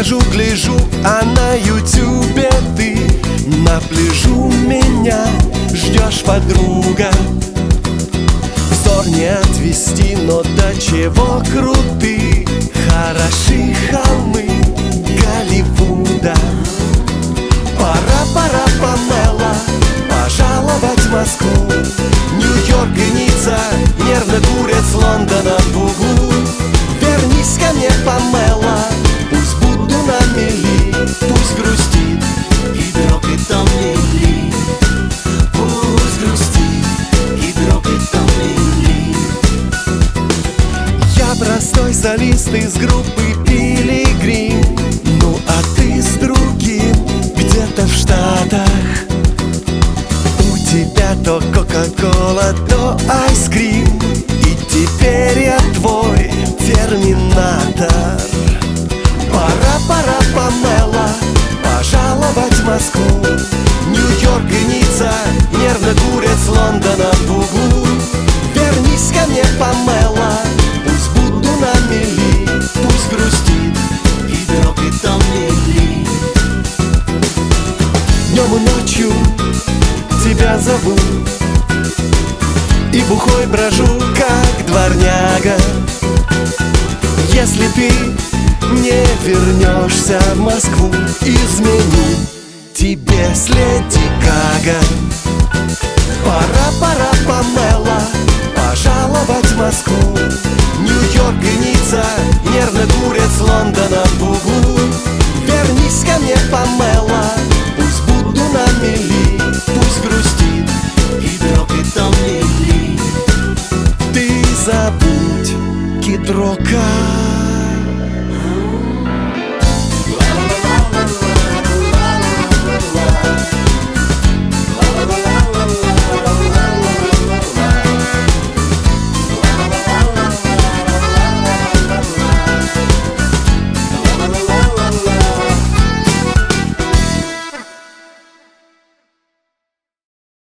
хожу, гляжу, а на ютюбе ты на пляжу меня ждешь, подруга. Взор не отвести, но до чего круты хороши холмы Голливуда. Пора, Памела, пожаловать в Москву. Нью-Йорк и Ницца нервно курят с Лондона в углу. Вернись ко мне, Памела, пусть буду на мели, пусть грустит и дрогнет там Лили. Пусть грустит и дрогнет там Лили. Я простой солист из группы Пилигрим, ну а ты с другим где-то в Штатах. У тебя то Кока-Кола, то айскрим, и теперь я твой терминатор. Пора, Памела, пожаловать в Москву. Нью-Йорк и Ницца нервно курят с Лондона в углу. Вернись ко мне, Памела, пусть буду на мели, пусть грустит и дрогнет там Лили. Днем и ночью тебя зову, и бухой брожу, как дворняга. Если ты не вернешься в Москву, изменю тебе с Леди Гага. Пора, Памела, пожаловать в Москву.